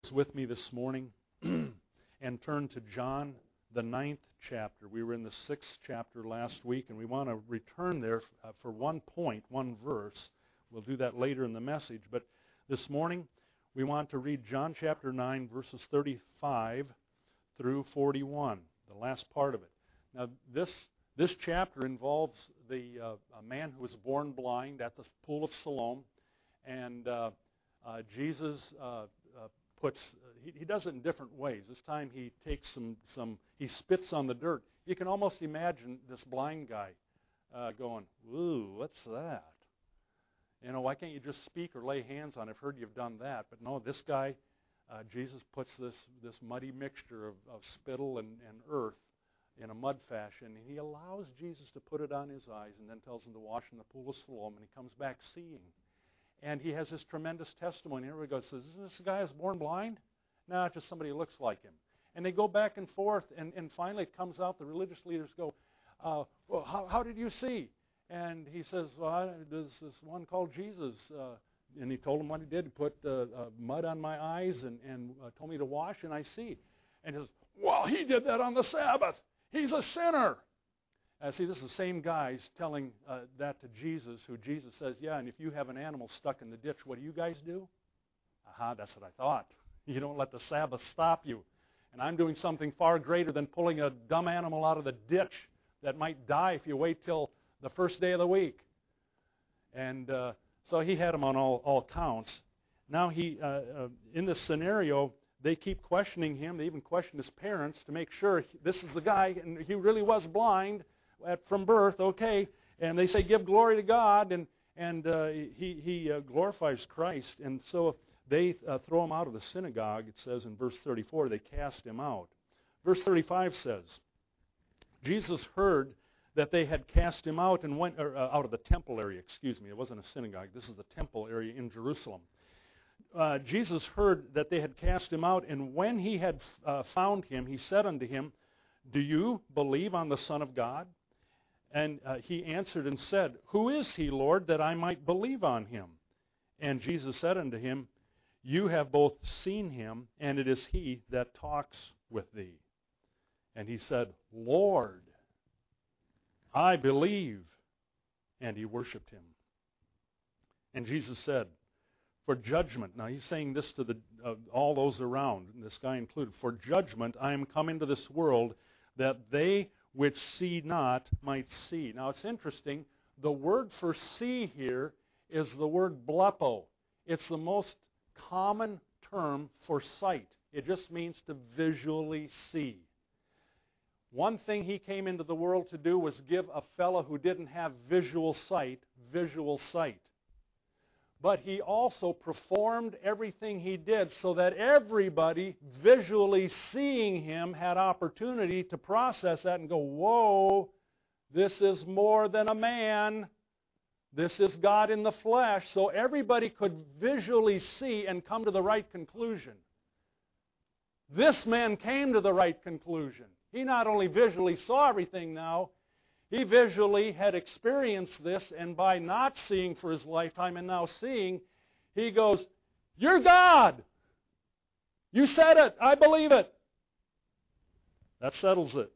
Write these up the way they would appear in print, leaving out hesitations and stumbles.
with me this morning and turn to John, the 9th chapter. We were in the 6th chapter last week, and we want to return there for one point, one verse. We'll do that later in the message. But this morning, we want to read John chapter 9, verses 35 through 41, the last part of it. Now, this chapter involves a man who was born blind at the pool of Siloam, and Jesus he does it in different ways. This time he takes he spits on the dirt. You can almost imagine this blind guy going, "Ooh, what's that? You know, why can't you just speak or lay hands on it? I've heard you've done that." But no, this guy, Jesus puts this muddy mixture of spittle and earth in a mud fashion, and he allows Jesus to put it on his eyes and then tells him to wash in the pool of Siloam, and he comes back seeing. And he has this tremendous testimony. Everybody goes, "Is this guy is born blind?" No, it's just somebody who looks like him. And they go back and forth, and finally it comes out. The religious leaders go, "Well, how did you see?" And he says, "Well, there's this one called Jesus." And he told him what he did. He put mud on my eyes and told me to wash, and I see. And he says, "Well, he did that on the Sabbath. He's a sinner." See, this is the same guys telling that to Jesus, who Jesus says, "Yeah, and if you have an animal stuck in the ditch, what do you guys do?" Aha, that's what I thought. You don't let the Sabbath stop you. And I'm doing something far greater than pulling a dumb animal out of the ditch that might die if you wait till the first day of the week. And so he had him on all counts. Now in this scenario, they keep questioning him. They even question his parents to make sure this is the guy, and he really was blind from birth, okay. And they say, "Give glory to God," and he glorifies Christ. And so they throw him out of the synagogue. It says in verse 34, they cast him out. Verse 35 says, Jesus heard that they had cast him out and went out of the temple area. Excuse me, it wasn't a synagogue. This is the temple area in Jerusalem. Jesus heard that they had cast him out, and when he had found him, he said unto him, "Do you believe on the Son of God?" And he answered and said, "Who is he, Lord, that I might believe on him?" And Jesus said unto him, "You have both seen him, and it is he that talks with thee." And he said, "Lord, I believe." And he worshipped him. And Jesus said, "For judgment," now he's saying this to all those around, this guy included, "For judgment I am come into this world, that they which see not might see." Now it's interesting, the word for see here is the word blepo. It's the most common term for sight. It just means to visually see. One thing he came into the world to do was give a fellow who didn't have visual sight. But he also performed everything he did so that everybody visually seeing him had opportunity to process that and go, "Whoa, this is more than a man. This is God in the flesh." So everybody could visually see and come to the right conclusion. This man came to the right conclusion. He not only visually saw everything now, he visually had experienced this, and by not seeing for his lifetime and now seeing, he goes, "You're God. You said it. I believe it." That settles it.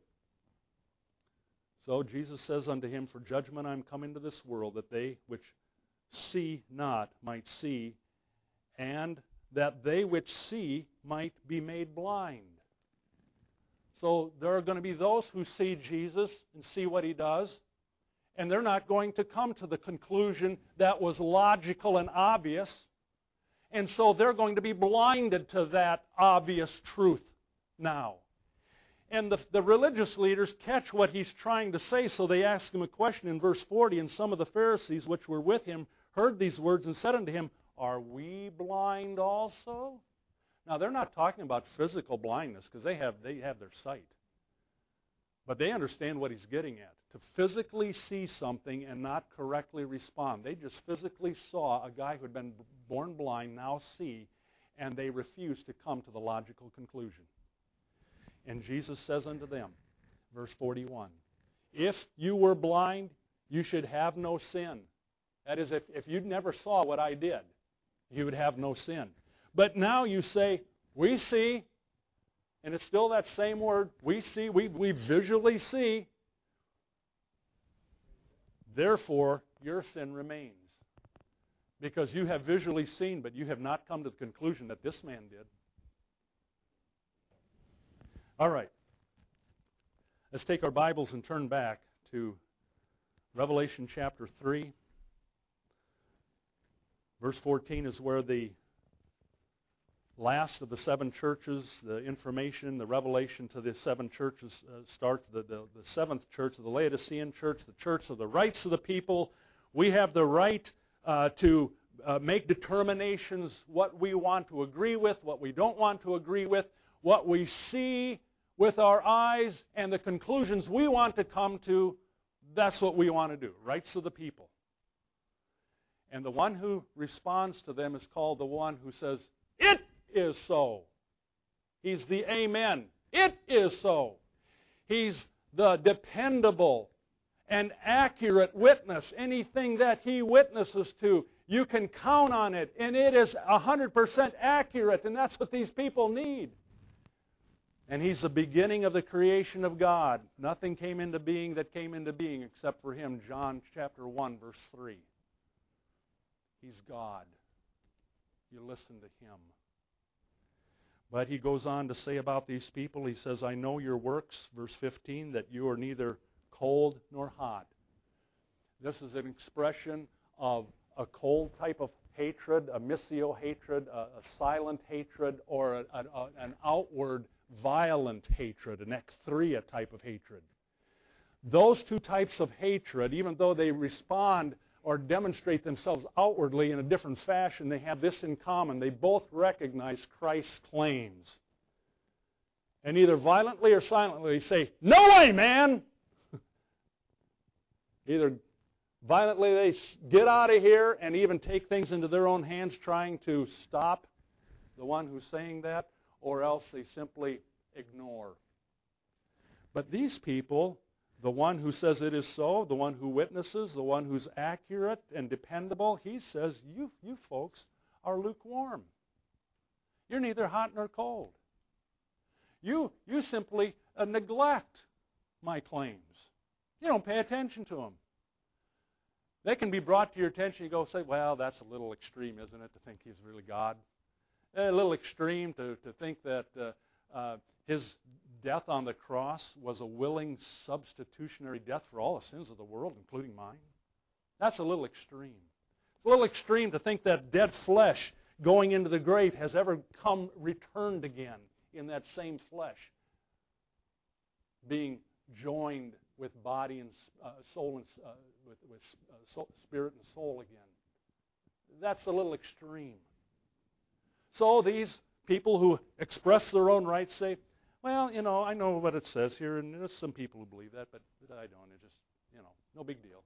So Jesus says unto him, "For judgment I am come into this world, that they which see not might see, and that they which see might be made blind." So there are going to be those who see Jesus and see what he does, and they're not going to come to the conclusion that was logical and obvious. And so they're going to be blinded to that obvious truth now. And the religious leaders catch what he's trying to say, so they ask him a question in verse 40, "And some of the Pharisees which were with him heard these words and said unto him, Are we blind also?" Now, they're not talking about physical blindness, because they have their sight. But they understand what he's getting at. To physically see something and not correctly respond. They just physically saw a guy who had been born blind now see, and they refused to come to the logical conclusion. And Jesus says unto them, verse 41, "If you were blind, you should have no sin." That is, if you never saw what I did, you would have no sin. But now you say, We see, and it's still that same word, we see, we visually see. Therefore, your sin remains. Because you have visually seen, but you have not come to the conclusion that this man did. All right. Let's take our Bibles and turn back to Revelation chapter 3. Verse 14 is where the last of the seven churches, the information, the revelation to the seven churches starts. The seventh church, the Laodicean church, the church of the rights of the people. We have the right to make determinations what we want to agree with, what we don't want to agree with, what we see with our eyes, and the conclusions we want to come to. That's what we want to do, rights of the people. And the one who responds to them is called the one who says, "It is so." He's the amen. It is so. He's the dependable and accurate witness. Anything that he witnesses to, you can count on it, and it is 100% accurate, and that's what these people need. And he's the beginning of the creation of God. Nothing came into being that came into being except for him. John chapter 1, verse 3. He's God. You listen to him. But he goes on to say about these people, he says, "I know your works," verse 15, "that you are neither cold nor hot." This is an expression of a cold type of hatred, a missio hatred, a silent hatred, or an outward violent hatred, an ekthria type of hatred. Those two types of hatred, even though they respond or demonstrate themselves outwardly in a different fashion, they have this in common. They both recognize Christ's claims. And either violently or silently say, "No way, man!" Either violently they get out of here and even take things into their own hands trying to stop the one who's saying that, or else they simply ignore. But these people, the one who says it is so, the one who witnesses, the one who's accurate and dependable, he says, you folks are lukewarm. You're neither hot nor cold. You simply neglect my claims. You don't pay attention to them. They can be brought to your attention. You go say, "Well, that's a little extreme, isn't it, to think he's really God? A little extreme to think that his death on the cross was a willing substitutionary death for all the sins of the world, including mine. That's a little extreme. It's a little extreme to think that dead flesh going into the grave has ever returned again in that same flesh, being joined with body and soul and spirit and soul again. That's a little extreme. So these people who express their own rights say, "Well, I know what it says here, and there's some people who believe that, but I don't. It's just, no big deal."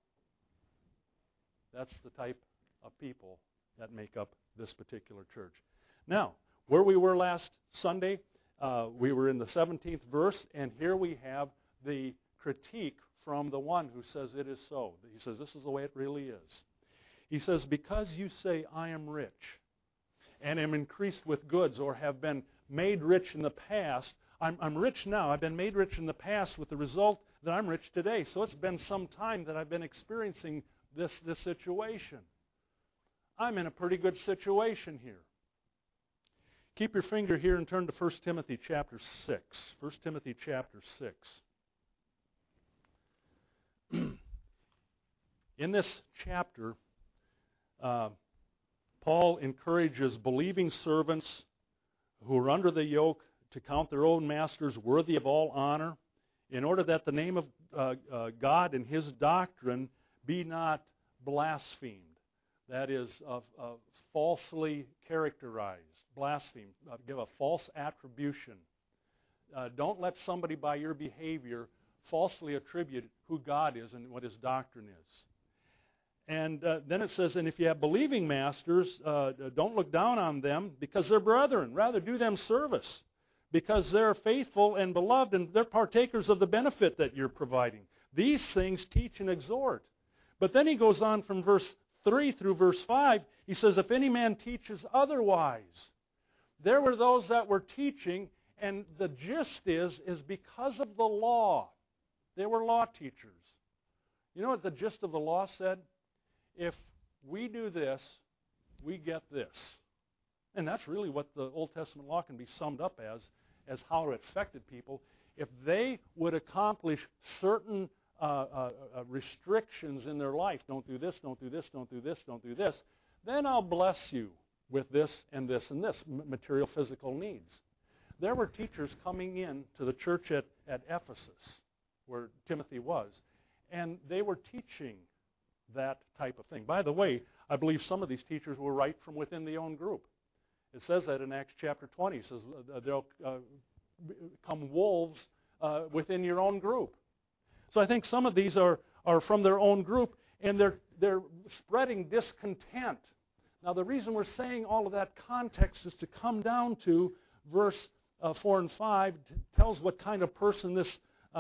That's the type of people that make up this particular church. Now, where we were last Sunday, we were in the 17th verse, and here we have the critique from the one who says it is so. He says this is the way it really is. He says, "Because you say, 'I am rich and am increased with goods,' or have been made rich in the past, I'm rich now. I've been made rich in the past with the result that I'm rich today. So it's been some time that I've been experiencing this situation. I'm in a pretty good situation here." Keep your finger here and turn to 1 Timothy chapter 6. 1 Timothy chapter 6. In this chapter, Paul encourages believing servants who are under the yoke to count their own masters worthy of all honor, in order that the name of God and his doctrine be not blasphemed. That is, falsely characterized, blaspheme, give a false attribution. Don't let somebody by your behavior falsely attribute who God is and what his doctrine is. And then it says, "And if you have believing masters, don't look down on them because they're brethren. Rather do them service because they're faithful and beloved and they're partakers of the benefit that you're providing. These things teach and exhort." But then he goes on from verse 3 through verse 5. He says, "If any man teaches otherwise, there were those that were teaching, and the gist is because of the law. They were law teachers. You know what the gist of the law said? If we do this, we get this. And that's really what the Old Testament law can be summed up as how it affected people. If they would accomplish certain restrictions in their life, don't do this, don't do this, don't do this, don't do this, then I'll bless you with this and this and this, material, physical needs. There were teachers coming in to the church at Ephesus, where Timothy was, and they were teaching that type of thing. By the way, I believe some of these teachers were right from within the own group. It says that in Acts chapter 20. It says there'll come wolves within your own group. So I think some of these are from their own group, and they're spreading discontent. Now the reason we're saying all of that context is to come down to verse 4 and 5. Tells what kind of person this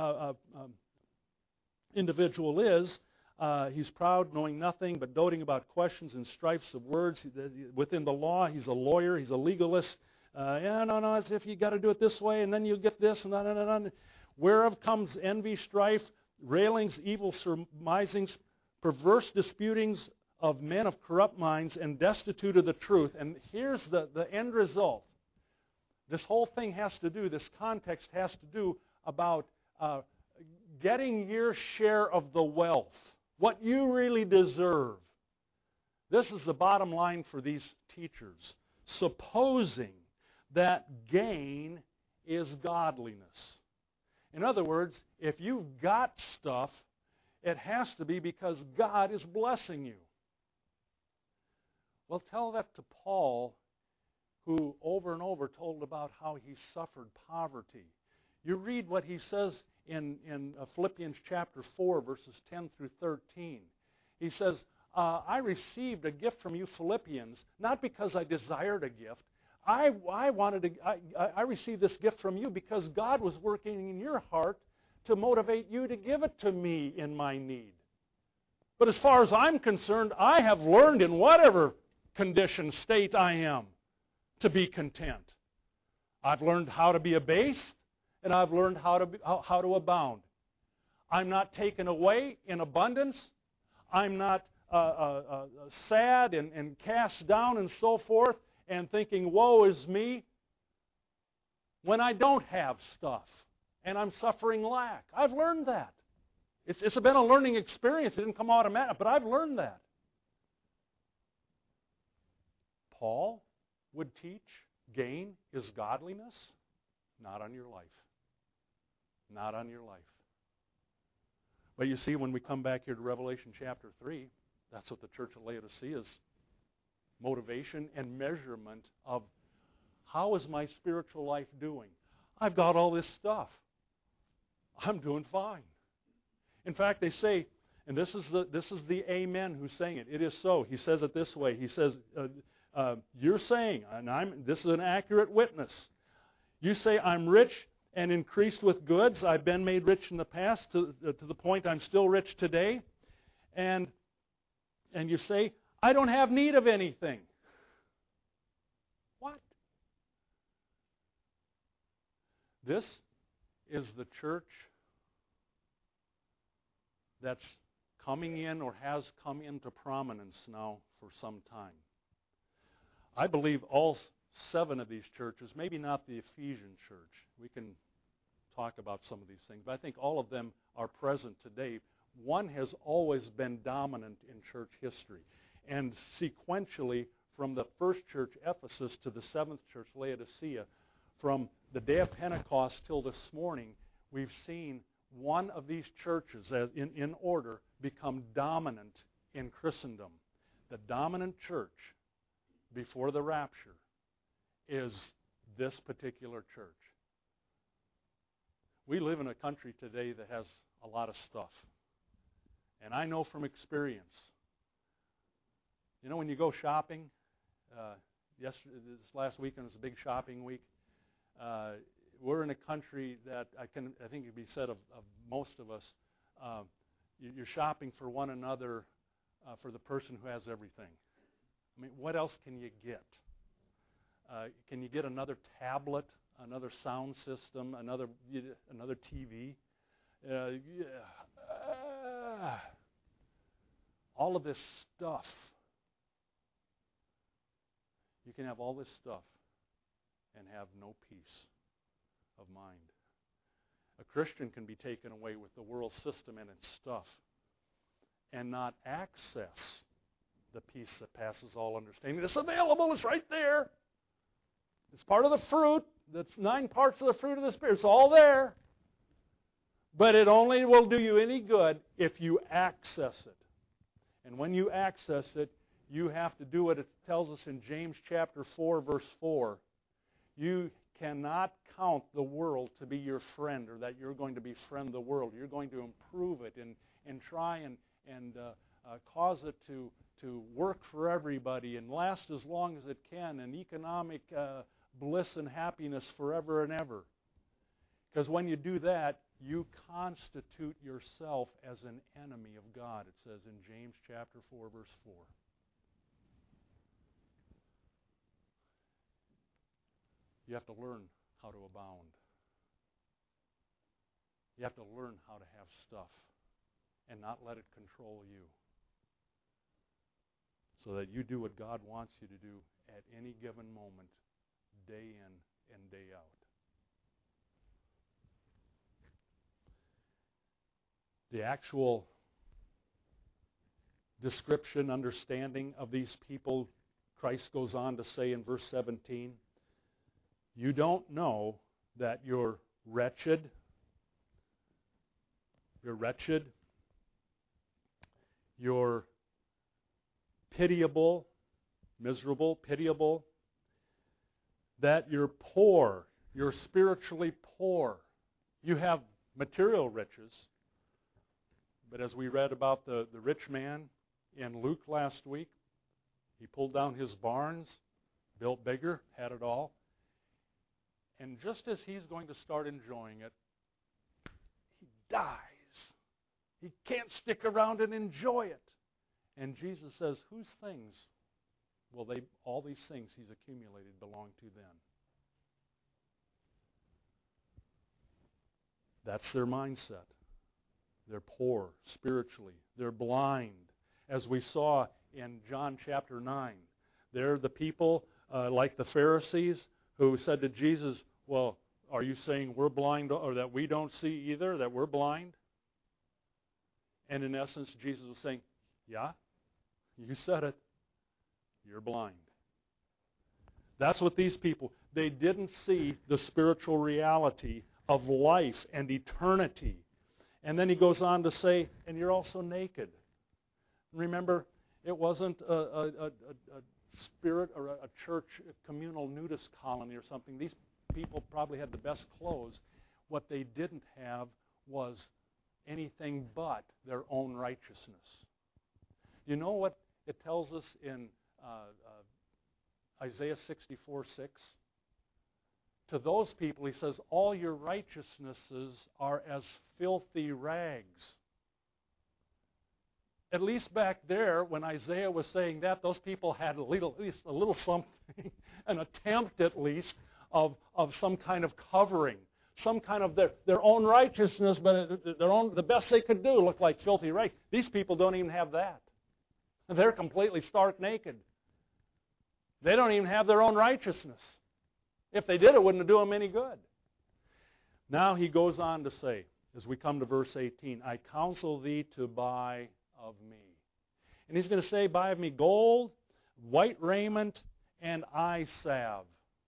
individual is. He's proud, knowing nothing, but doting about questions and strifes of words. Within the law, he's a lawyer, he's a legalist. No, as if you got to do it this way, and then you get this, and no. Whereof comes envy, strife, railings, evil surmisings, perverse disputings of men of corrupt minds, and destitute of the truth. And here's the end result. This whole thing has to do, this context has to do about getting your share of the wealth. What you really deserve. This is the bottom line for these teachers. Supposing that gain is godliness. In other words, if you've got stuff, it has to be because God is blessing you. Well, tell that to Paul, who over and over told about how he suffered poverty. You read what he says in Philippians chapter 4, verses 10 through 13. He says, I received a gift from you Philippians, not because I desired a gift. I received this gift from you because God was working in your heart to motivate you to give it to me in my need. But as far as I'm concerned, I have learned in whatever condition, state I am, to be content. I've learned how to be abased, and I've learned how to abound. I'm not taken away in abundance. I'm not sad and cast down and so forth and thinking, woe is me, when I don't have stuff and I'm suffering lack. I've learned that. It's been a learning experience. It didn't come automatic, but I've learned that. Paul would teach gain is godliness. Not on your life. Not on your life. But you see, when we come back here to Revelation chapter 3, that's what the church of Laodicea's motivation and measurement of how is my spiritual life doing? I've got all this stuff. I'm doing fine. In fact, they say, and this is the amen who's saying it. It is so. He says it this way. He says, you're saying, and this is an accurate witness. You say, I'm rich and increased with goods. I've been made rich in the past to the point I'm still rich today. And you say, I don't have need of anything. What? This is the church that's coming in or has come into prominence now for some time. I believe all 7 of these churches, maybe not the Ephesian church. We can talk about some of these things, but I think all of them are present today. One has always been dominant in church history. And sequentially, from the first church, Ephesus, to the 7th church, Laodicea, from the day of Pentecost till this morning, we've seen one of these churches, as in order, become dominant in Christendom. The dominant church before the rapture is this particular church. We live in a country today that has a lot of stuff. And I know from experience, you know, when you go shopping, this last weekend was a big shopping week. We're in a country that I think it could be said of most of us, you're shopping for one another, for the person who has everything. I mean, what else can you get? Can you get another tablet, another sound system, another TV? All of this stuff. You can have all this stuff and have no peace of mind. A Christian can be taken away with the world system and its stuff and not access the peace that passes all understanding. It's available. It's right there. It's part of the fruit. That's 9 parts of the fruit of the Spirit. It's all there. But it only will do you any good if you access it. And when you access it, you have to do what it tells us in James chapter 4, verse 4. You cannot count the world to be your friend, or that you're going to befriend the world. You're going to improve it and try and cause it to work for everybody and last as long as it can, and economic bliss and happiness forever and ever. Because when you do that, you constitute yourself as an enemy of God, it says in James chapter 4, verse 4. You have to learn how to abound. You have to learn how to have stuff and not let it control you, so that you do what God wants you to do at any given moment, day in and day out. The actual description, understanding of these people, Christ goes on to say in verse 17, you don't know that you're wretched, you're pitiable, miserable, pitiable, that you're poor, you're spiritually poor. You have material riches. But as we read about the rich man in Luke last week, he pulled down his barns, built bigger, had it all. And just as he's going to start enjoying it, he dies. He can't stick around and enjoy it. And Jesus says, whose things will all these things he's accumulated belong to then? That's their mindset. They're poor spiritually. They're blind. As we saw in John chapter 9, they're the people like the Pharisees who said to Jesus, well, are you saying we're blind, or that we don't see either, that we're blind? And in essence, Jesus was saying, yeah, you said it. You're blind. That's what these people, they didn't see the spiritual reality of life and eternity. And then he goes on to say, and you're also naked. Remember, it wasn't a spirit or a church communal nudist colony or something. These people probably had the best clothes. What they didn't have was anything but their own righteousness. You know what it tells us in Isaiah 64:6? To those people, he says, all your righteousnesses are as filthy rags. At least back there, when Isaiah was saying that, those people had at least a little something, an attempt at least, of some kind of covering, some kind of their own righteousness, but the best they could do looked like filthy rags. These people don't even have that. They're completely stark naked. They don't even have their own righteousness. If they did, it wouldn't do them any good. Now he goes on to say, as we come to verse 18, I counsel thee to buy of me. And he's going to say, buy of me gold, white raiment, and eye salve.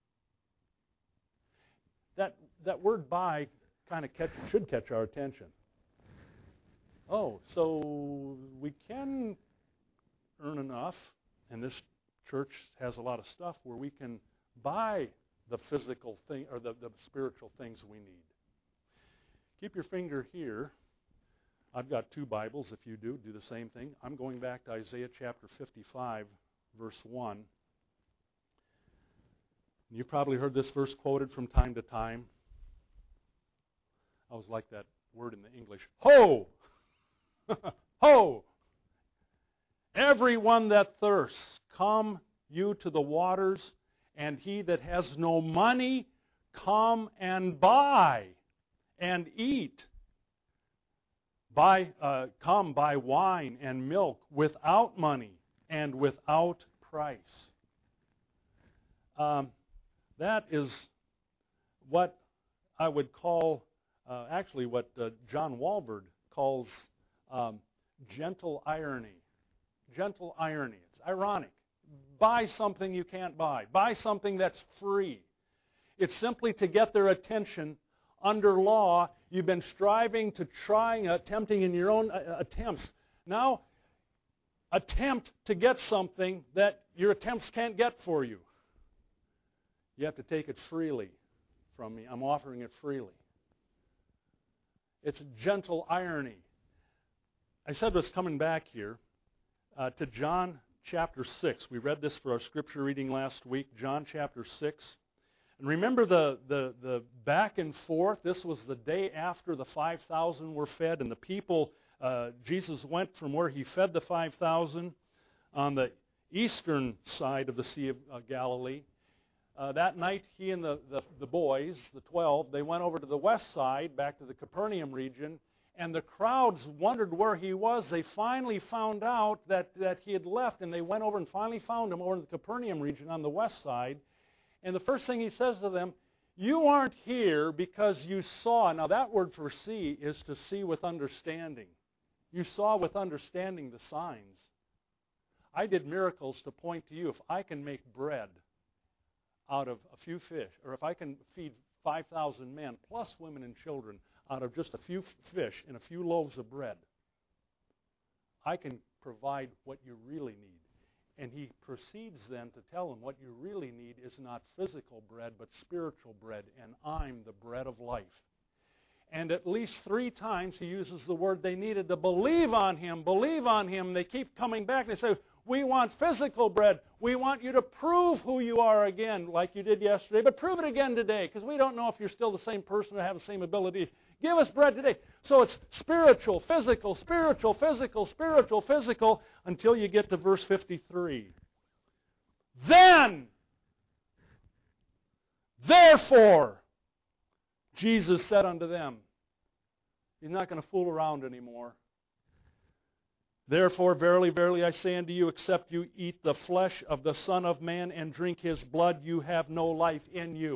That word buy kind of should catch our attention. Oh, so we can earn enough, and this church has a lot of stuff where we can buy the physical thing or the spiritual things we need. Keep your finger here. I've got 2 Bibles. If you do the same thing. I'm going back to Isaiah chapter 55, verse 1. You've probably heard this verse quoted from time to time. I always like that word in the English. Ho! Ho! Everyone that thirsts, come you to the waters, And he that has no money, come and buy and eat. Come buy wine and milk without money and without price. That is what I would call, actually what John Walvoord calls gentle irony. Gentle irony. It's ironic. Buy something you can't buy. Buy something that's free. It's simply to get their attention. Under law, you've been striving to attempting in your own attempts. Now, attempt to get something that your attempts can't get for you. You have to take it freely from me. I'm offering it freely. It's gentle irony. I said what's coming back here to John chapter 6. We read this for our scripture reading last week, John chapter 6. And remember the back and forth. This was the day after the 5,000 were fed, and the people, Jesus went from where he fed the 5,000 on the eastern side of the Sea of Galilee. That night, he and the boys, the 12, they went over to the west side, back to the Capernaum region, and the crowds wondered where he was. They finally found out that he had left, and they went over and finally found him over in the Capernaum region on the west side. And the first thing he says to them, you aren't here because you saw. Now that word for see is to see with understanding. You saw with understanding the signs. I did miracles to point to you. If I can make bread out of a few fish, or if I can feed 5,000 men, plus women and children, out of just a few fish and a few loaves of bread, I can provide what you really need. And he proceeds then to tell them what you really need is not physical bread, but spiritual bread, and I'm the bread of life. And at least 3 times he uses the word they needed to believe on him, believe on him. They keep coming back and they say, we want physical bread. We want you to prove who you are again, like you did yesterday, but prove it again today, because we don't know if you're still the same person or have the same ability. Give us bread today. So it's spiritual, physical, spiritual, physical, spiritual, physical, until you get to verse 53. Then, therefore, Jesus said unto them, he's not going to fool around anymore. Therefore, verily, verily, I say unto you, except you eat the flesh of the Son of Man and drink his blood, you have no life in you.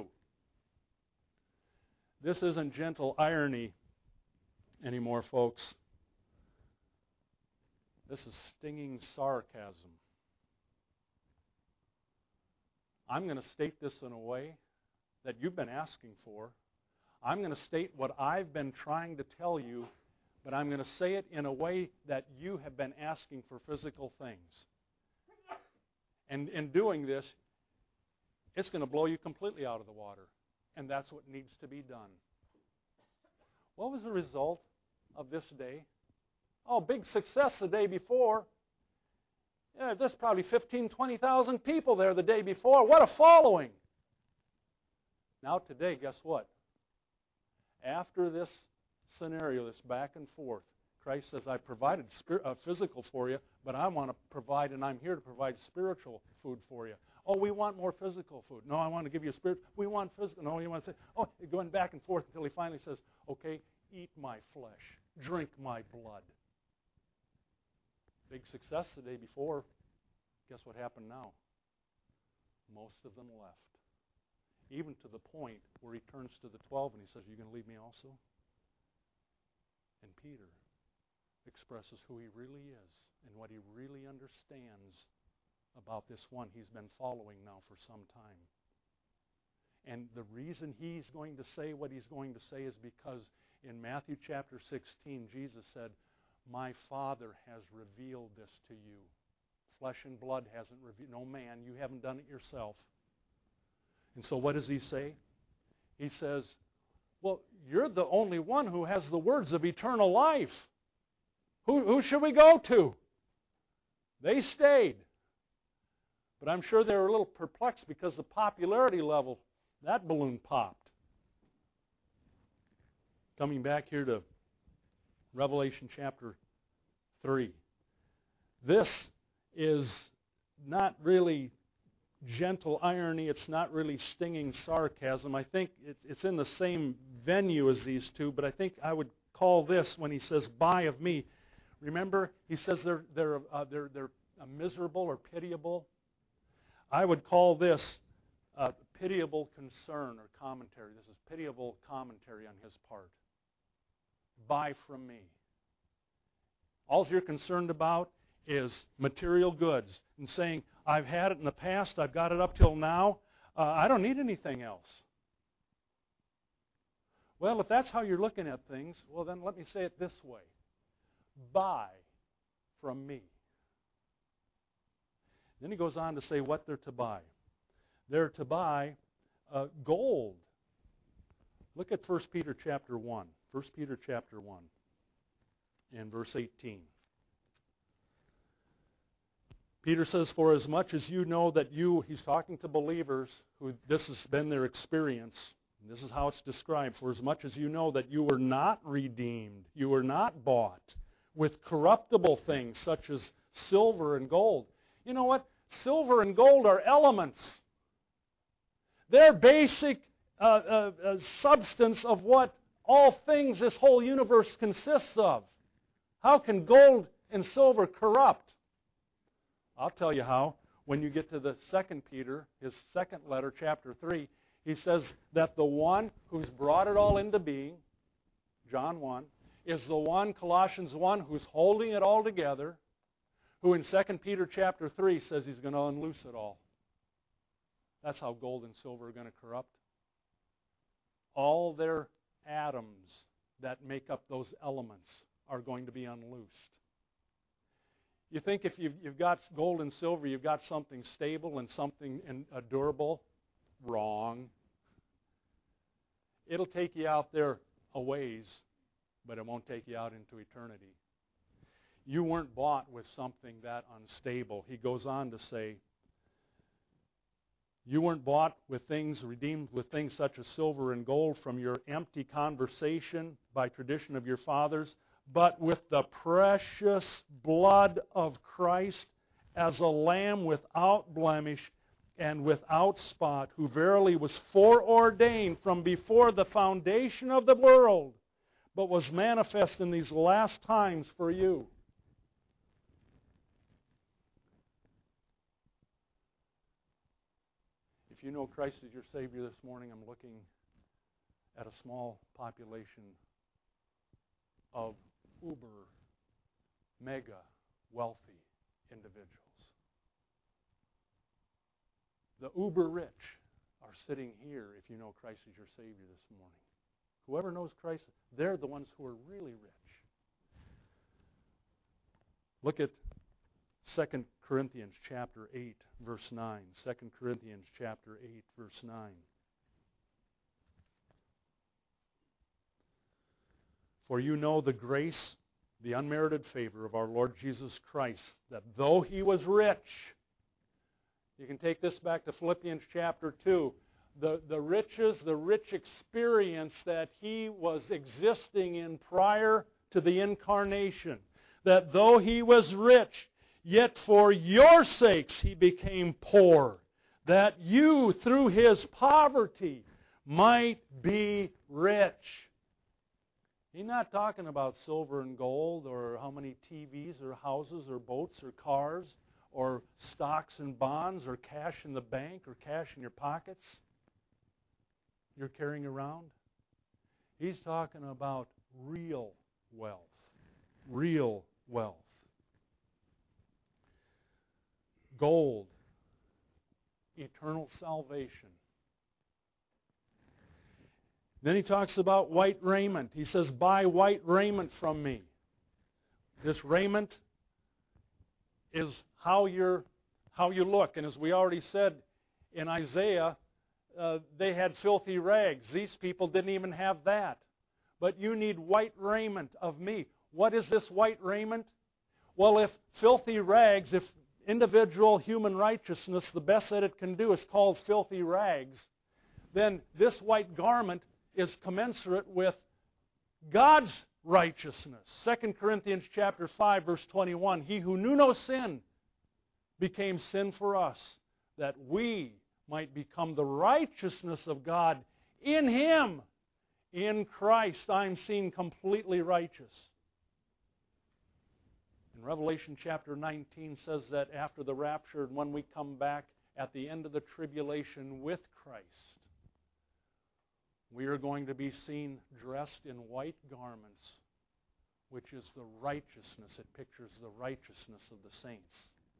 This isn't gentle irony anymore, folks. This is stinging sarcasm. I'm going to state this in a way that you've been asking for. I'm going to state what I've been trying to tell you, but I'm going to say it in a way that you have been asking for physical things. And in doing this, it's going to blow you completely out of the water. And that's what needs to be done. What was the result of this day? Oh, big success the day before. Yeah, there's probably 15,000, 20,000 people there the day before. What a following. Now today, guess what? After this scenario, this back and forth, Christ says, I provided physical for you, but I want to provide, and I'm here to provide spiritual food for you. Oh, we want more physical food. No, I want to give you a spirit. We want physical. No, you want to say, oh, going back and forth until he finally says, okay, eat my flesh, drink my blood. Big success the day before. Guess what happened now? Most of them left. Even to the point where he turns to the 12 and he says, are you going to leave me also? And Peter expresses who he really is and what he really understands about this one he's been following now for some time. And the reason he's going to say what he's going to say is because in Matthew chapter 16, Jesus said, my Father has revealed this to you. Flesh and blood hasn't revealed, no man, you haven't done it yourself. And so what does he say? He says, well, you're the only one who has the words of eternal life. Who should we go to? They stayed. But I'm sure they were a little perplexed because the popularity level, that balloon popped. Coming back here to Revelation chapter 3. This is not really gentle irony. It's not really stinging sarcasm. I think it's in the same venue as these two, but I think I would call this, when he says, buy of me. Remember, he says they're miserable or pitiable. I would call this pitiable concern or commentary. This is pitiable commentary on his part. Buy from me. All you're concerned about is material goods and saying, I've had it in the past, I've got it up till now, I don't need anything else. Well, if that's how you're looking at things, well then let me say it this way. Buy from me. Then he goes on to say what they're to buy. They're to buy gold. Look at 1 Peter chapter 1. 1 Peter chapter 1 and verse 18. Peter says, for as much as you know that he's talking to believers who this has been their experience, and this is how it's described, for as much as you know that you were not redeemed, you were not bought with corruptible things such as silver and gold. You know what? Silver and gold are elements. They're basic substance of what all things this whole universe consists of. How can gold and silver corrupt? I'll tell you how. When you get to the 2 Peter, his second letter, chapter 3, he says that the one who's brought it all into being, John 1, is the one, Colossians 1, who's holding it all together, who in 2 Peter chapter 3 says he's going to unloose it all. That's how gold and silver are going to corrupt. All their atoms that make up those elements are going to be unloosed. You think if you've got gold and silver, you've got something stable and something durable? Wrong. It'll take you out there a ways, but it won't take you out into eternity. You weren't bought with something that unstable. He goes on to say, you weren't bought with things, redeemed with things such as silver and gold from your empty conversation by tradition of your fathers, but with the precious blood of Christ as a lamb without blemish and without spot, who verily was foreordained from before the foundation of the world, but was manifest in these last times for you. If you know Christ as your Savior this morning, I'm looking at a small population of uber, mega wealthy individuals. The uber rich are sitting here if you know Christ as your Savior this morning. Whoever knows Christ, they're the ones who are really rich. Look at 2 Corinthians chapter 8, verse 9. 2 Corinthians chapter 8, verse 9. For you know the grace, the unmerited favor of our Lord Jesus Christ, that though He was rich, you can take this back to Philippians chapter 2, the riches, the rich experience that He was existing in prior to the incarnation, that though He was rich, yet for your sakes He became poor, that you through His poverty might be rich. He's not talking about silver and gold or how many TVs or houses or boats or cars or stocks and bonds or cash in the bank or cash in your pockets you're carrying around. He's talking about real wealth. Real wealth. Gold. Eternal salvation. Then he talks about white raiment. He says, buy white raiment from me. This raiment is how you look. And as we already said in Isaiah, they had filthy rags. These people didn't even have that. But you need white raiment of me. What is this white raiment? Well, if filthy rags, if individual human righteousness, the best that it can do is called filthy rags, then this white garment is commensurate with God's righteousness. 2 Corinthians chapter 5, verse 21, He who knew no sin became sin for us, that we might become the righteousness of God in Him. In Christ, I'm seen completely righteous. And Revelation chapter 19 says that after the rapture, and when we come back at the end of the tribulation with Christ, we are going to be seen dressed in white garments, which is the righteousness. It pictures the righteousness of the saints.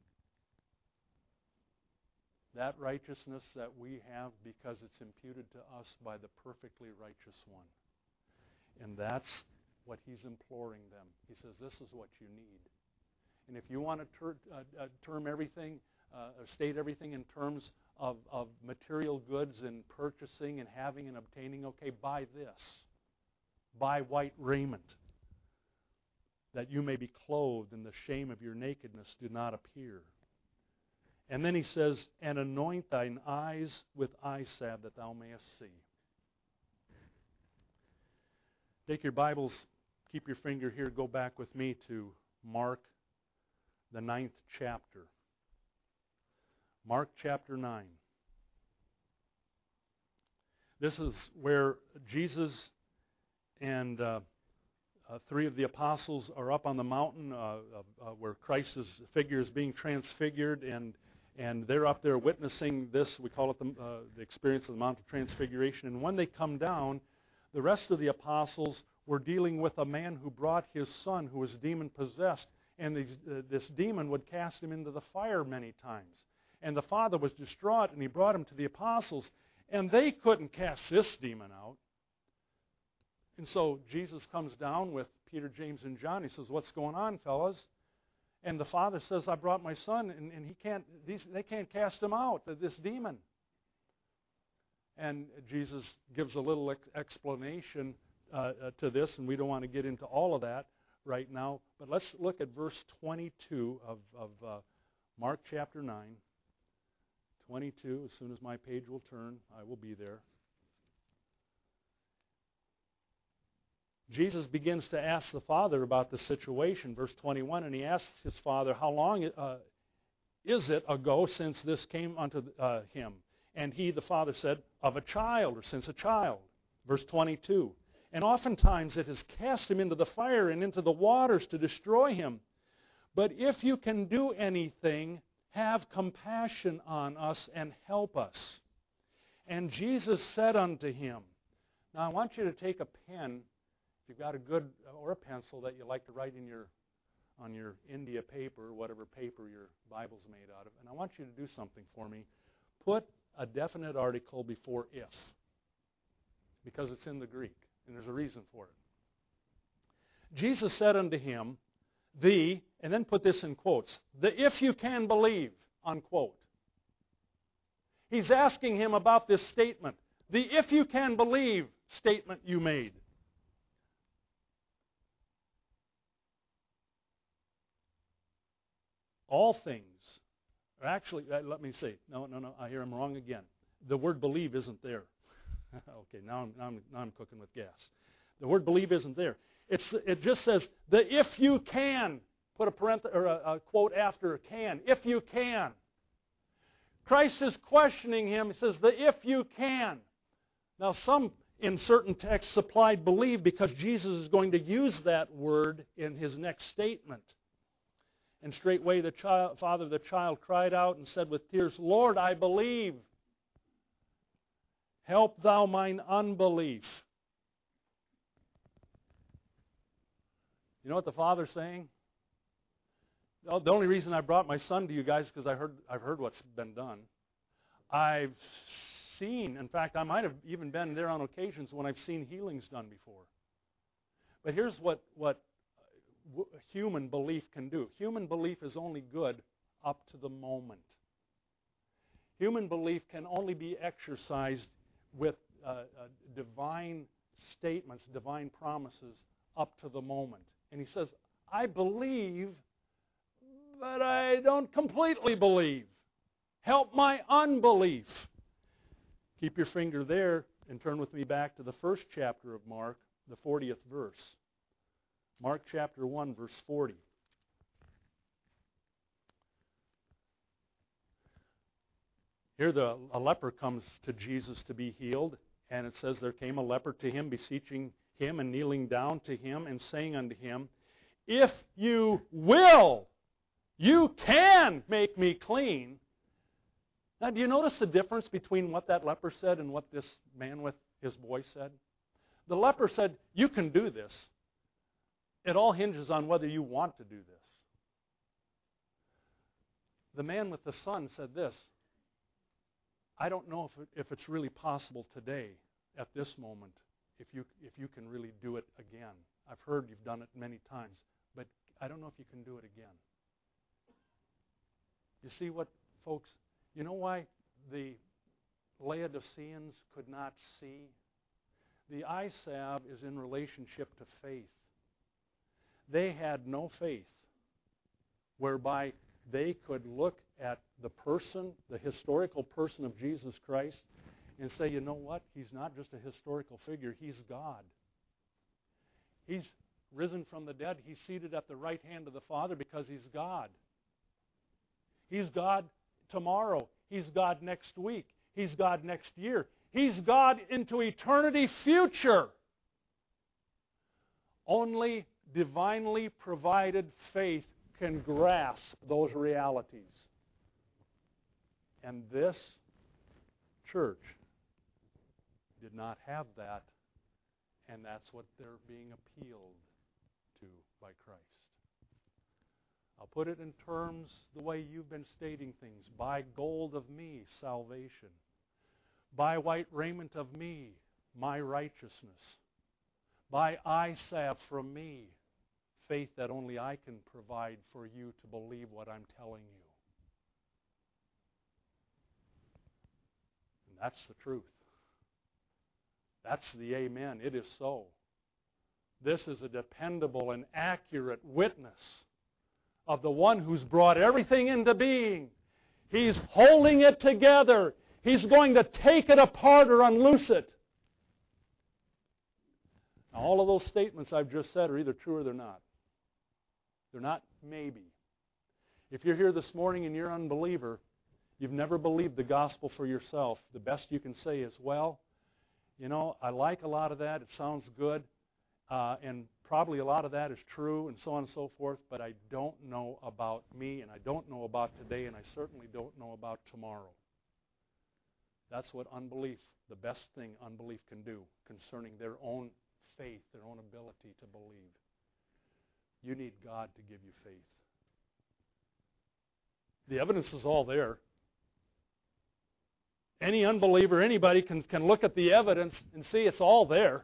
That righteousness that we have because it's imputed to us by the perfectly righteous one. And that's what He's imploring them. He says, this is what you need. And if you want to term everything, or state everything in terms of material goods and purchasing and having and obtaining, okay, buy this. Buy white raiment, that you may be clothed and the shame of your nakedness do not appear. And then he says, and anoint thine eyes with eye salve that thou mayest see. Take your Bibles, keep your finger here, go back with me to Mark, the 9th chapter. Mark chapter 9. This is where Jesus and three of the apostles are up on the mountain where Christ's figure is being transfigured, and they're up there witnessing this. We call it the experience of the Mount of Transfiguration. And when they come down, the rest of the apostles were dealing with a man who brought his son who was demon-possessed, and this demon would cast him into the fire many times. And the father was distraught, and he brought him to the apostles, and they couldn't cast this demon out. And so Jesus comes down with Peter, James, and John. He says, what's going on, fellas? And the father says, I brought my son, and they can't cast him out, this demon. And Jesus gives a little explanation to this, and we don't want to get into all of that right now. But let's look at verse 22 of Mark chapter 9. 22, as soon as my page will turn, I will be there. Jesus begins to ask the father about the situation, verse 21, and he asks his father, how long is it ago since this came unto him? And he, the father, said, of a child, or since a child. Verse 22, and oftentimes it has cast him into the fire and into the waters to destroy him. But if you can do anything, have compassion on us and help us. And Jesus said unto him, now I want you to take a pen, if you've got a good, or a pencil that you like to write on your India paper, whatever paper your Bible's made out of, and I want you to do something for me. Put a definite article before if, because it's in the Greek, and there's a reason for it. Jesus said unto him, and then put this in quotes, the if you can believe, unquote. He's asking him about this statement, the if you can believe statement you made. All things, or actually, let me see. No, I hear I'm wrong again. The word believe isn't there. Okay, now I'm cooking with gas. The word believe isn't there. It just says, the if you can, put a parenthesis or a quote after can, if you can. Christ is questioning him. He says, the if you can. Now some in certain texts supplied believe because Jesus is going to use that word in his next statement. And straightway the father of the child cried out and said with tears, Lord, I believe. Help thou mine unbelief. You know what the father's saying? The only reason I brought my son to you guys is because I've heard what's been done. I've seen, in fact, I might have even been there on occasions when I've seen healings done before. But here's what human belief can do. Human belief is only good up to the moment. Human belief can only be exercised with divine statements, divine promises up to the moment. And he says, I believe, but I don't completely believe. Help my unbelief. Keep your finger there and turn with me back to the first chapter of Mark, the 40th verse. Mark chapter 1, verse 40. Here a leper comes to Jesus to be healed, and it says there came a leper to him, beseeching him and kneeling down to him and saying unto him, if you will, you can make me clean. Now, do you notice the difference between what that leper said and what this man with his boy said? The leper said, you can do this. It all hinges on whether you want to do this. The man with the son said this, I don't know if it's really possible today, at this moment, if you can really do it again. I've heard you've done it many times, but I don't know if you can do it again. You see what, folks, you know why the Laodiceans could not see? The eye salve is in relationship to faith. They had no faith whereby they could look at the person, the historical person of Jesus Christ, and say, you know what? He's not just a historical figure. He's God. He's risen from the dead. He's seated at the right hand of the Father because He's God. He's God tomorrow. He's God next week. He's God next year. He's God into eternity future. Only divinely provided faith can grasp those realities. And this church did not have that, and that's what they're being appealed to by Christ. I'll put it in terms the way you've been stating things. Buy gold of me, salvation. Buy white raiment of me, my righteousness. Buy eye salve from me, faith that only I can provide for you to believe what I'm telling you. And that's the truth. That's the amen. It is so. This is a dependable and accurate witness of the one who's brought everything into being. He's holding it together. He's going to take it apart or unloose it. Now, all of those statements I've just said are either true or they're not. They're not maybe. If you're here this morning and you're an unbeliever, you've never believed the gospel for yourself, the best you can say is, well, you know, I like a lot of that. It sounds good. And probably a lot of that is true and so on and so forth, but I don't know about me, and I don't know about today, and I certainly don't know about tomorrow. That's what unbelief, the best thing unbelief can do concerning their own faith, their own ability to believe. You need God to give you faith. The evidence is all there. Any unbeliever, anybody can look at the evidence and see it's all there.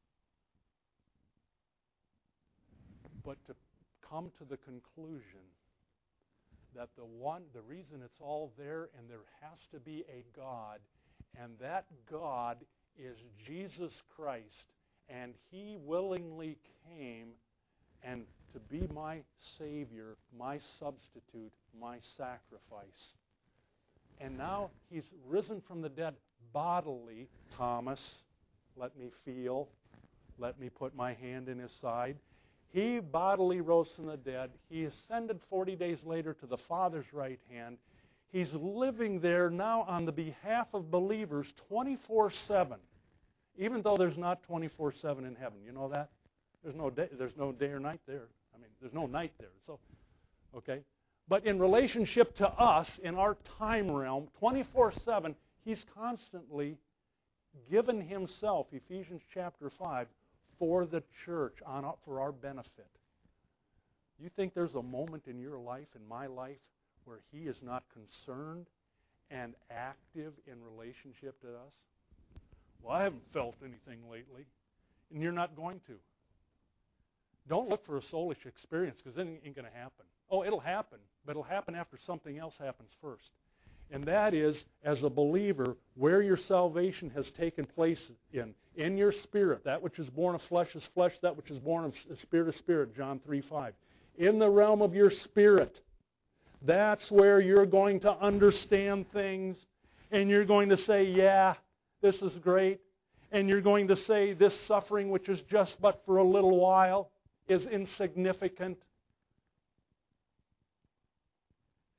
But to come to the conclusion that the reason it's all there and there has to be a God, and that God is Jesus Christ, and He willingly came and to be my Savior, my substitute, my sacrifice. And now He's risen from the dead bodily. Thomas, let me feel. Let me put my hand in His side. He bodily rose from the dead. He ascended 40 days later to the Father's right hand. He's living there now on the behalf of believers 24/7, even though there's not 24/7 in heaven. You know that? There's no day or night there. I mean, there's no night there. So, okay? But in relationship to us, in our time realm, 24/7, He's constantly given Himself, Ephesians chapter 5, for the church, for our benefit. You think there's a moment in your life, in my life, where He is not concerned and active in relationship to us? Well, I haven't felt anything lately, and you're not going to. Don't look for a soulish experience, because it ain't going to happen. Oh, it'll happen, but it'll happen after something else happens first. And that is, as a believer, where your salvation has taken place in your spirit. That which is born of flesh is flesh, that which is born of spirit is spirit, John 3:5. In the realm of your spirit, that's where you're going to understand things, and you're going to say, yeah, this is great. And you're going to say, this suffering, which is just but for a little while, is insignificant.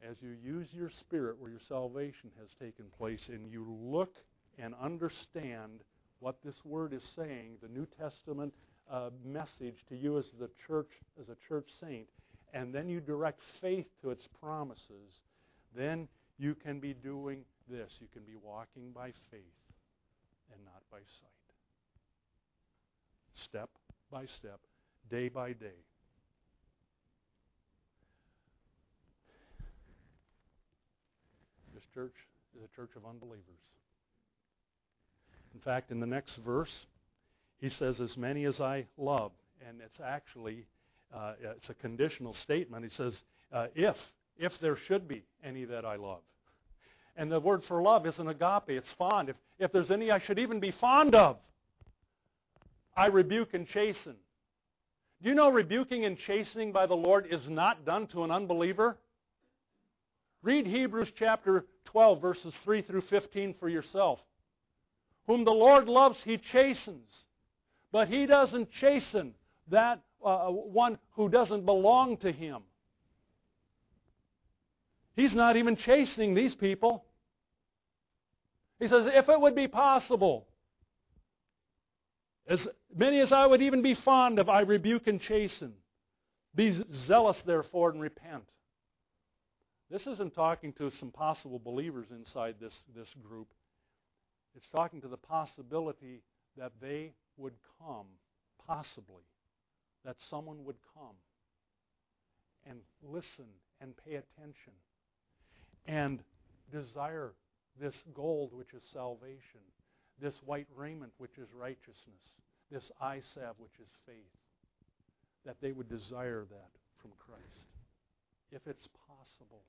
as you use your spirit where your salvation has taken place and you look and understand what this word is saying, the New Testament message to you as the church, as a church saint, and then you direct faith to its promises, then you can be doing this. You can be walking by faith and not by sight. Step by step, day by day. This church is a church of unbelievers. In fact, in the next verse, he says, as many as I love. And it's actually, it's a conditional statement. He says, if there should be any that I love. And the word for love isn't agape, it's fond. If there's any I should even be fond of, I rebuke and chasten. Do you know rebuking and chastening by the Lord is not done to an unbeliever? Read Hebrews chapter 12, verses 3 through 15 for yourself. Whom the Lord loves, He chastens. But He doesn't chasten that one who doesn't belong to Him. He's not even chastening these people. He says, if it would be possible, as many as I would even be fond of, I rebuke and chasten. Be zealous, therefore, and repent. This isn't talking to some possible believers inside this group. It's talking to the possibility that they would come, possibly, that someone would come and listen and pay attention and desire this gold, which is salvation, this white raiment, which is righteousness, this eye salve, which is faith, that they would desire that from Christ, if it's possible.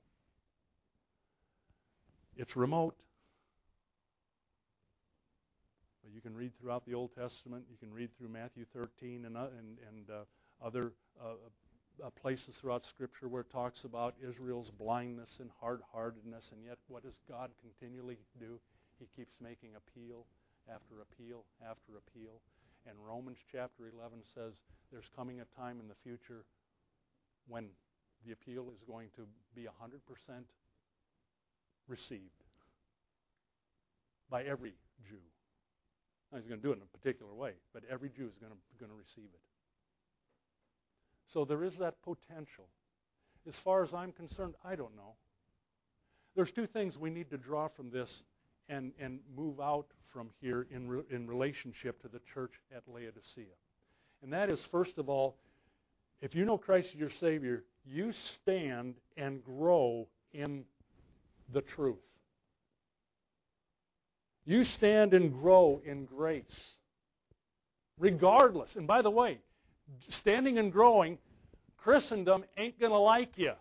It's remote. But you can read throughout the Old Testament. You can read through Matthew 13 and other places throughout Scripture where it talks about Israel's blindness and hard-heartedness, and yet what does God continually do? He keeps making appeal after appeal after appeal. And Romans chapter 11 says there's coming a time in the future when the appeal is going to be 100% received by every Jew. Now, he's going to do it in a particular way, but every Jew is going to receive it. So there is that potential. As far as I'm concerned, I don't know. There's two things we need to draw from this and move out from here in relationship to the church at Laodicea. And that is, first of all, if you know Christ as your Savior, you stand and grow in the truth. You stand and grow in grace. Regardless. And by the way, standing and growing, Christendom ain't going to like you.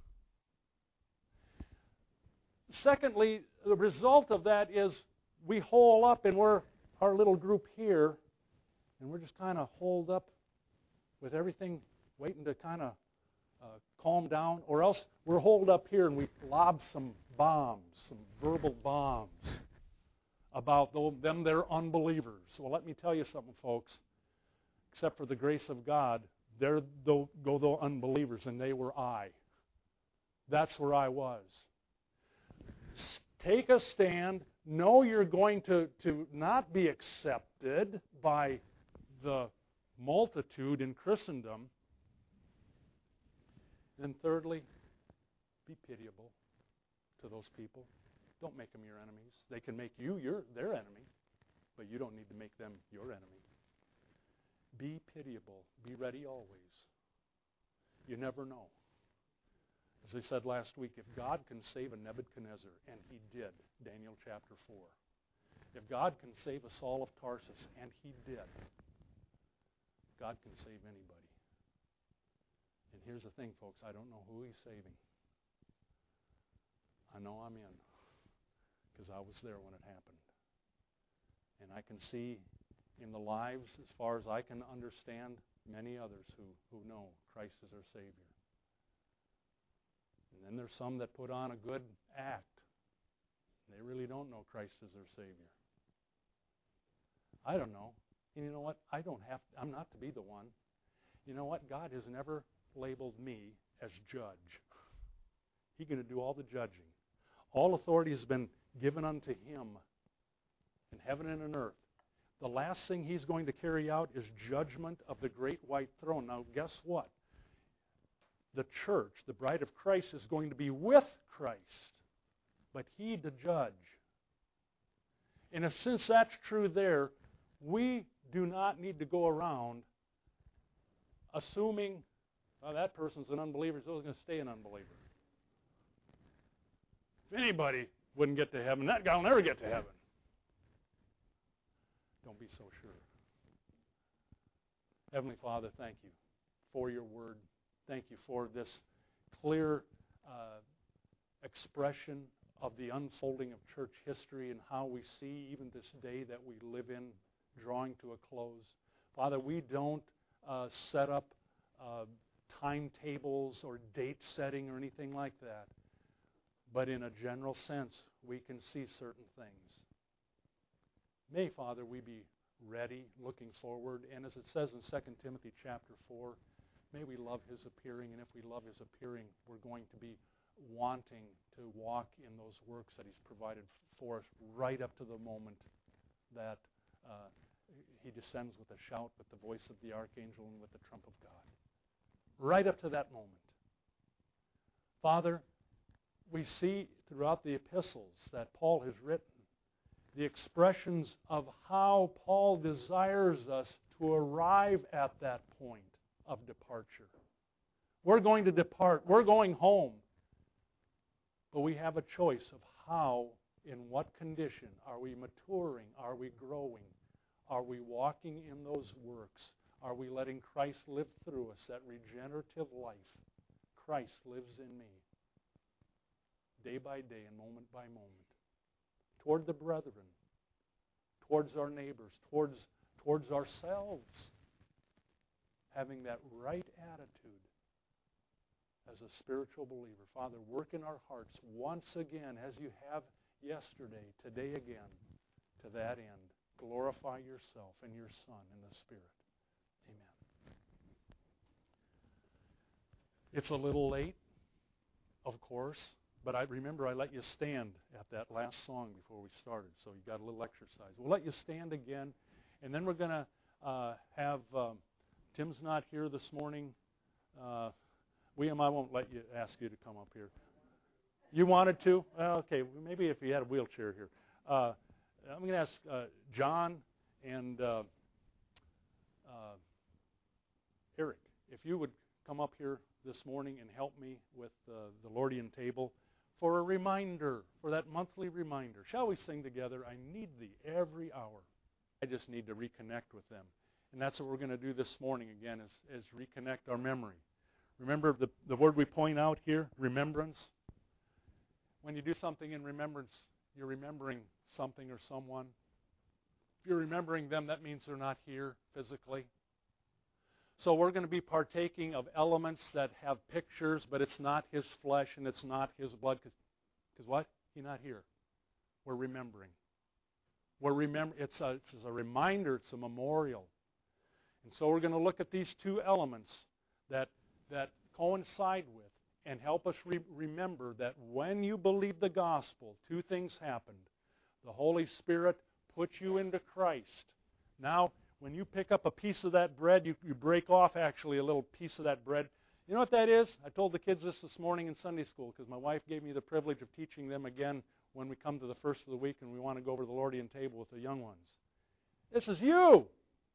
Secondly, the result of that is we hole up and we're our little group here, and we're just kind of holed up with everything waiting to kind of calm down, or else we're holed up here and we lob some bombs, some verbal bombs about them they're unbelievers. Well, let me tell you something, folks. Except for the grace of God, there go the unbelievers, and they were I. That's where I was. Take a stand. Know you're going to not be accepted by the multitude in Christendom. And thirdly, be pitiable to those people. Don't make them your enemies. They can make you their enemy, but you don't need to make them your enemy. Be pitiable. Be ready always. You never know. As I said last week, if God can save a Nebuchadnezzar, and He did, Daniel chapter 4. If God can save a Saul of Tarsus, and He did, God can save anybody. And here's the thing, folks. I don't know who He's saving. I know I'm in, because I was there when it happened. And I can see in the lives, as far as I can understand, many others who know Christ as their Savior. And then there's some that put on a good act. They really don't know Christ as their Savior. I don't know. And you know what? I'm not to be the one. You know what? God has never labeled me as judge. He's going to do all the judging. All authority has been given unto him in heaven and in earth. The last thing he's going to carry out is judgment of the great white throne. Now, guess what? The church, the bride of Christ, is going to be with Christ, but he to judge. And if since that's true there, we do not need to go around assuming, well, that person's an unbeliever, so he's going to stay an unbeliever. If anybody wouldn't get to heaven, that guy will never get to heaven. Don't be so sure. Heavenly Father, thank you for your word. Thank you for this clear expression of the unfolding of church history and how we see even this day that we live in drawing to a close. Father, we don't set up timetables or date setting or anything like that. But in a general sense, we can see certain things. May, Father, we be ready, looking forward. And as it says in 2 Timothy chapter 4, may we love his appearing. And if we love his appearing, we're going to be wanting to walk in those works that he's provided for us right up to the moment that he descends with a shout, with the voice of the archangel, and with the trump of God. Right up to that moment. Father, we see throughout the epistles that Paul has written the expressions of how Paul desires us to arrive at that point of departure. We're going to depart. We're going home. But we have a choice of how, in what condition, are we maturing? Are we growing? Are we walking in those works? Are we letting Christ live through us, that regenerative life? Christ lives in me, day by day and moment by moment, toward the brethren, towards our neighbors, towards ourselves, having that right attitude as a spiritual believer. Father, work in our hearts once again, as you have yesterday, today again, to that end. Glorify yourself and your Son in the Spirit. Amen. It's a little late, of course, but I remember I let you stand at that last song before we started, so you got a little exercise. We'll let you stand again, and then we're going to have, Tim's not here this morning. William, I won't ask you to come up here. You wanted to? Okay, maybe if you had a wheelchair here. I'm going to ask John and Eric, if you would come up here this morning and help me with the Lordian table for a reminder, for that monthly reminder. Shall we sing together? I need thee every hour. I just need to reconnect with them. And that's what we're going to do this morning again, is reconnect our memory. Remember the word we point out here, remembrance. When you do something in remembrance, you're remembering something or someone. If you're remembering them, that means they're not here physically. So we're going to be partaking of elements that have pictures, but it's not his flesh and it's not his blood. Because what? He's not here. We're remembering. It's a reminder. It's a memorial. And so we're going to look at these two elements that coincide with and help us remember that when you believe the gospel, two things happened. The Holy Spirit puts you into Christ. Now, when you pick up a piece of that bread, you break off actually a little piece of that bread. You know what that is? I told the kids this morning in Sunday school because my wife gave me the privilege of teaching them again when we come to the first of the week and we want to go over to the Lordian table with the young ones. This is you.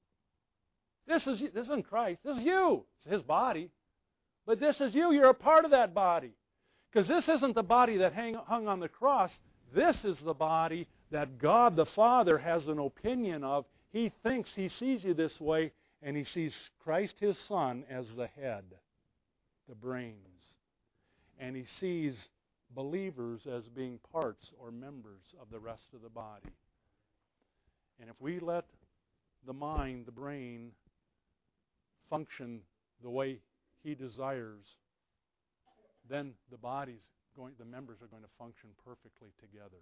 This isn't Christ. This is you. It's his body. But this is you. You're a part of that body. Because this isn't the body that hung on the cross. This is the body that God the Father has an opinion of. He thinks he sees you this way, and he sees Christ his Son as the head, the brains. And he sees believers as being parts or members of the rest of the body. And if we let the mind, the brain, function the way he desires, then the members are going to function perfectly together.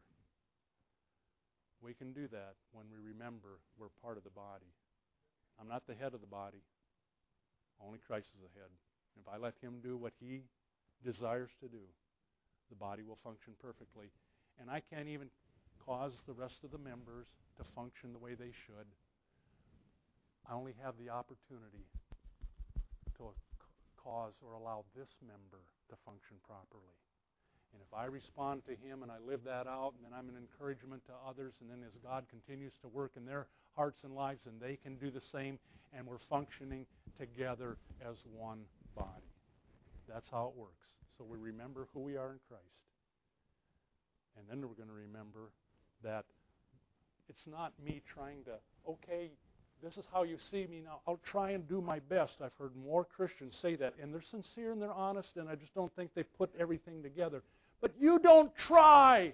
We can do that when we remember we're part of the body. I'm not the head of the body. Only Christ is the head. If I let him do what he desires to do, the body will function perfectly. And I can't even cause the rest of the members to function the way they should. I only have the opportunity to cause or allow this member to function properly. And if I respond to him and I live that out, and then I'm an encouragement to others, and then as God continues to work in their hearts and lives, and they can do the same, and we're functioning together as one body. That's how it works. So we remember who we are in Christ. And then we're going to remember that it's not me trying to, okay, this is how you see me now. I'll try and do my best. I've heard more Christians say that, and they're sincere and they're honest, and I just don't think they put everything together. But you don't try.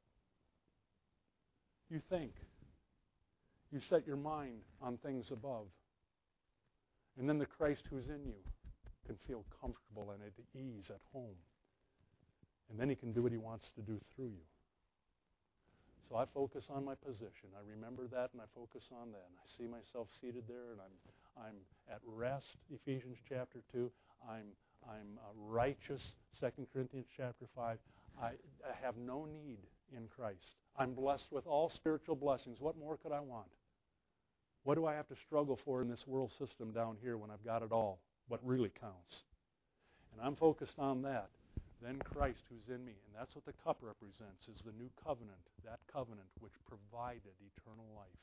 You think. You set your mind on things above. And then the Christ who's in you can feel comfortable and at ease at home. And then he can do what he wants to do through you. So I focus on my position. I remember that, and I focus on that. And I see myself seated there, and I'm at rest, Ephesians chapter 2. I'm righteous, 2 Corinthians chapter 5. I have no need in Christ. I'm blessed with all spiritual blessings. What more could I want? What do I have to struggle for in this world system down here when I've got it all? What really counts? And I'm focused on that. Then Christ who's in me. And that's what the cup represents, is the new covenant, that covenant which provided eternal life.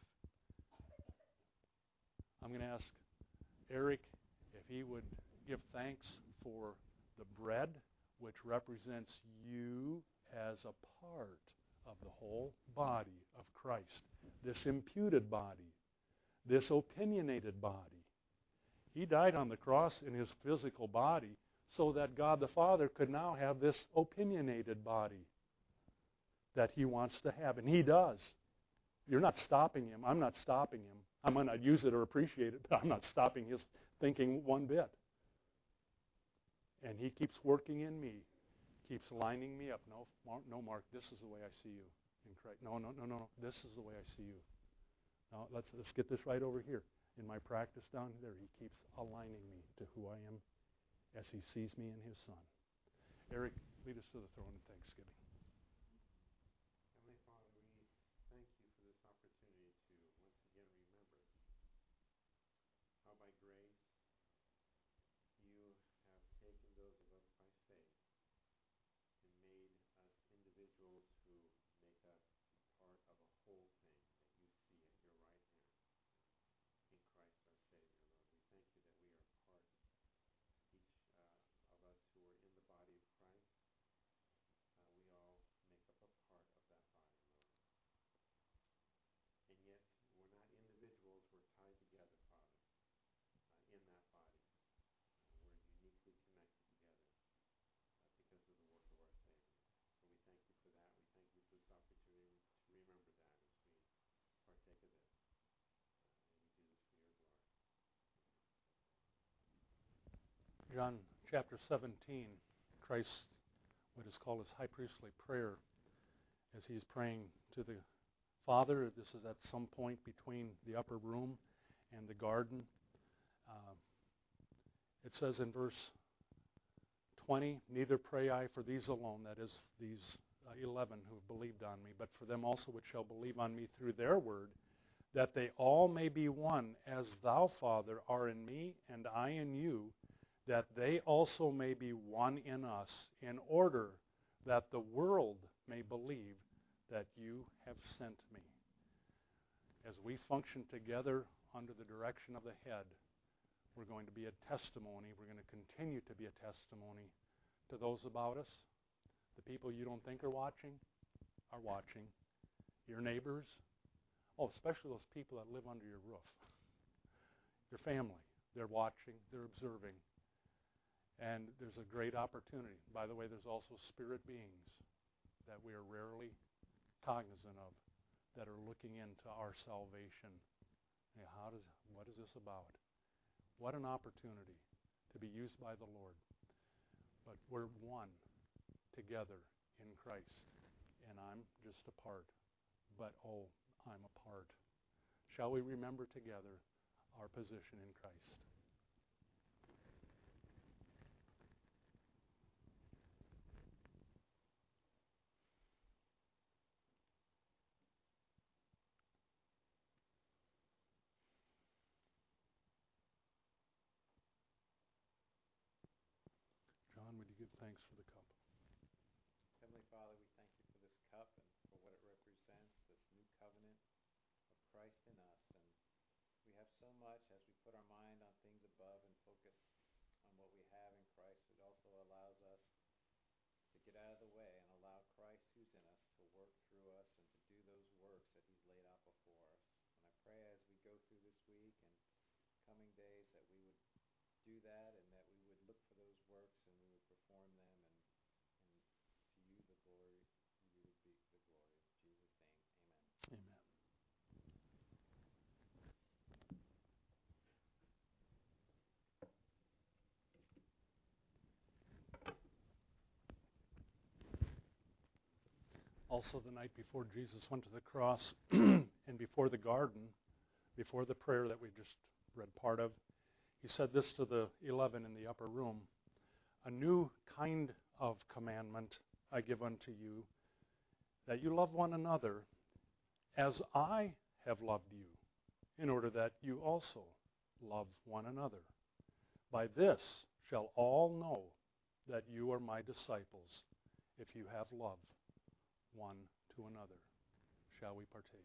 I'm going to ask Eric if he would give thanks for the bread, which represents you as a part of the whole body of Christ. This imputed body, this opinionated body. He died on the cross in his physical body so that God the Father could now have this opinionated body that he wants to have. And he does. You're not stopping him. I'm not stopping him. I might not use it or appreciate it, but I'm not stopping his thinking one bit. And he keeps working in me, keeps lining me up. No, Mark, this is the way I see you in Christ. No, this is the way I see you. Now, let's get this right over here. In my practice down there, he keeps aligning me to who I am as he sees me in his Son. Eric, lead us to the throne in thanksgiving. Heavenly Father, we thank you for this opportunity to once again remember how by grace you have taken those of us by faith and made us individuals who make up part of a whole thing that you see at your right hand in Christ our Savior, Lord. We thank you that we are part, each of us who are in the body of Christ. We all make up a part of that body, Lord. And yet, we're not individuals. We're tied together, Father, in that body. We're uniquely connected together because of the work of our Savior. So we thank you for that. We thank you for this opportunity to remember that as we partake of this. And we do this for your glory. John chapter 17, Christ, what is called his high priestly prayer, as he's praying to the Father. This is at some point between the upper room and the garden. It says in verse 20, neither pray I for these alone, that is, these 11 who have believed on me, but for them also which shall believe on me through their word, that they all may be one, as thou, Father, are in me, and I in you, that they also may be one in us, in order that the world may believe that you have sent me. As we function together under the direction of the head, we're going to be a testimony. We're going to continue to be a testimony to those about us. The people you don't think are watching. Your neighbors. Oh, especially those people that live under your roof. Your family. They're watching. They're observing. And there's a great opportunity. By the way, there's also spirit beings that we are rarely cognizant of that are looking into our salvation. And what is this about? What an opportunity to be used by the Lord. But we're one together in Christ. And I'm just a part. But I'm a part. Shall we remember together our position in Christ? you thanks for the cup. Heavenly Father, we thank you for this cup and for what it represents, this new covenant of Christ in us. And we have so much as we put our mind on things above and focus on what we have in Christ. It also allows us to get out of the way and allow Christ who's in us to work through us and to do those works that he's laid out before us. And I pray as we go through this week and coming days that we would do that and that we would look for those works and we would perform them, and to you the glory, you would be the glory. In Jesus' name, amen. Amen. Also, the night before Jesus went to the cross and before the garden, before the prayer that we just read part of, he said this to the 11 in the upper room: "A new kind of commandment I give unto you, that you love one another as I have loved you, in order that you also love one another. By this shall all know that you are my disciples, if you have love one to another." Shall we partake?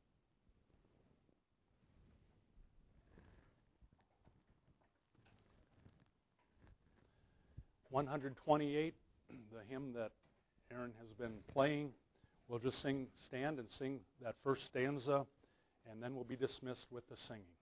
(128), the hymn that Aaron has been playing. We'll just stand and sing that first stanza, and then we'll be dismissed with the singing.